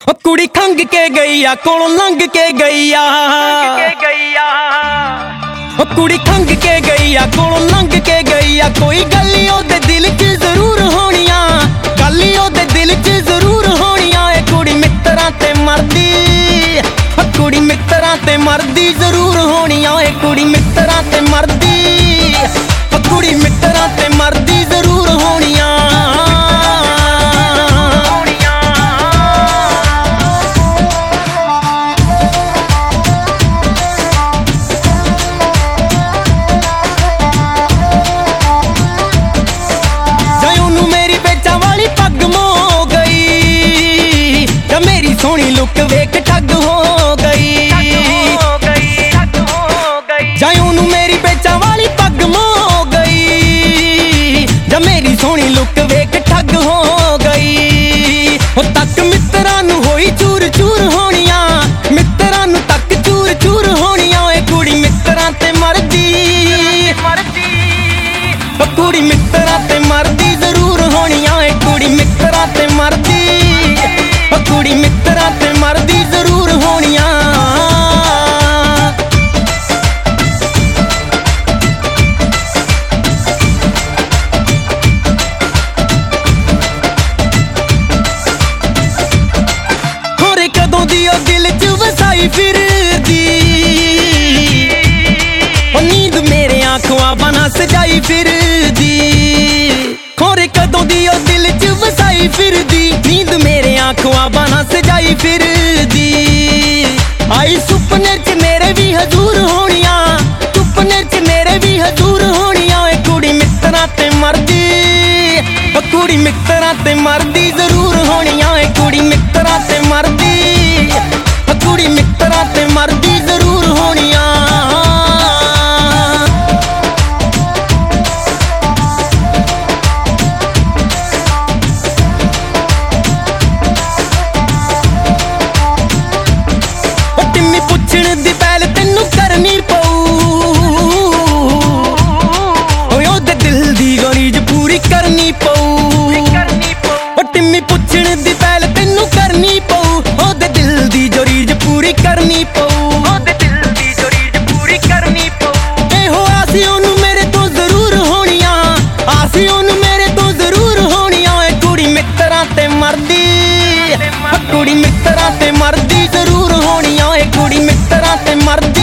कुड़ी खंग के गई आ कोलों लंघ के गई आ कुड़ी खंग के गई आ कोलों लंघ के गई आ। कोई गल्ली ओदे दिल च जरूर होनिया, गल्ली ओदे दिल च जरूर होनिया। ए कुड़ी मित्तरां ते मरदी, कुड़ी मित्तरां ते मरदी जरूर होनिया। ए कुड़ी मित्तरां ते मरदी, कुड़ी मित्तरां ते मरदी जरूर होनिया। सोनी लुक वेख ठग हो गई, जाए ओनू मेरी बेचा वाली पग मो गई। जब मेरी सोनी लुक वेख ठग हो गई। ओ तक मित्तरां नू होई चूर चूर होनिया, मित्तरां नू तक चूर चूर होनिया। ए कुड़ी मित्तरां ते मरदी, कुड़ी मित्तरां ते मरदी जरूर होनिया। ए कुड़ी मित्तरां ते मरदी, कुड़ी मित्तरां ते मरदी जरूर होनिया। होरे कदों दी ओ दिल च वसाई फिरदी, ओ नींद मेरे आंखों बना सजाई फिरदी। होरे कदों दी ओ दिल च वसाई फिरदी, नींद मेरे आंखों बना सजाई फिरदी। आई सुपने च मेरे भी हजूर होनिया, सुपने च मेरे भी हजूर होनिया। ए कुड़ी मित्तरां ते मरदी, कुड़ी मित्तरां ते मरदी जरूर होनिया। ए कुड़ी मित्तरां ते मरदी, कुड़ी मित्तरां ते मरदी जरूर होनिया। दी पहल तेनू करनी पऊ, ओदे दिल दी गरीज पूरी करनी पऊ। टिम्मी पुछण दी पहल तेनू करनी पऊ, ओदे दिल दी गरीज पूरी करनी पऊ। एहो आसी ओनू मेरे तो जरूर होनिया, आसी ओनू मेरे तो जरूर होनिया। ए कुड़ी मित्तरां ते मरदी, कुड़ी मित्तरां ते मरदी जरूर होनिया। ए कुड़ी मित्तरां ते मरदी।